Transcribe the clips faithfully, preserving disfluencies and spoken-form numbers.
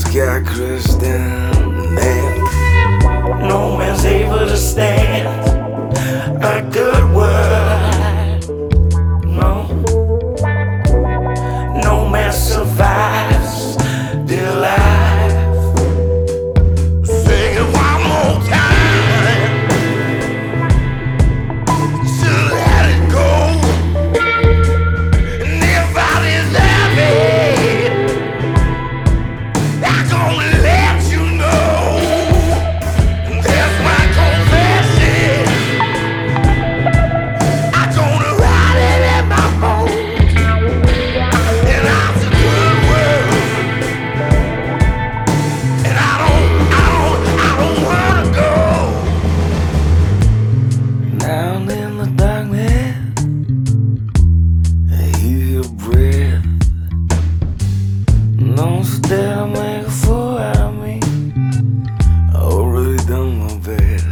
sky crashed down, man. No man's able to stand a good word. No, no man survives their life. Sing it one more time. Should let it go. Nobody's happy. I can only let you know. That's my confession. I'm gonna write it in my bones. And I'm a good word. And I don't, I don't, I don't wanna go. Down in the darkness, I hear your breath. No, still I make a fool out of me. I already done my best.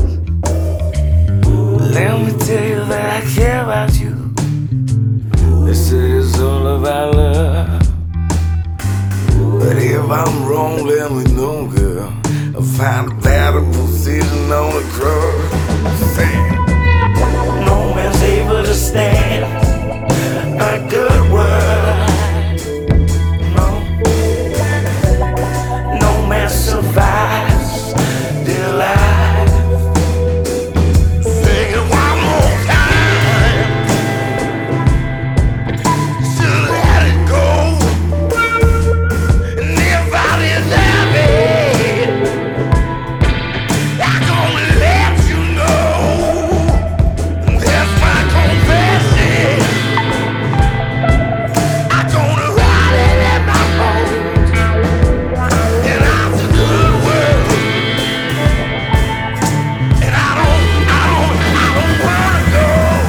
Let me tell you that I care about you. They say it's all about love. But if I'm wrong, let me know, girl. I'll find a better position on the cross. Say, No man's able to stand a good word. No, no man survives their life. sing it one more time. Should let it go. Nobody's happy. I can only let you know. That's my confession. I'm gonna write it in my bones. And I'm a good word. And I don't, I don't, I don't wanna go.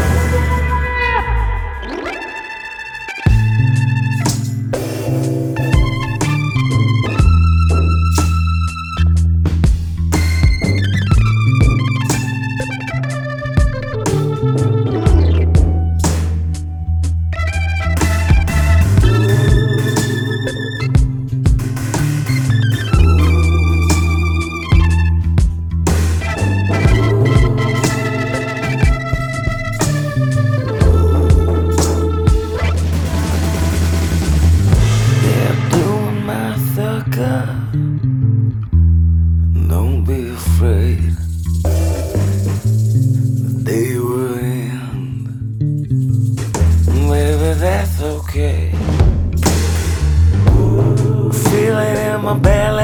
They're doing my thugger. Don't be afraid. The day will end. Maybe that's okay. Feel it in my belly.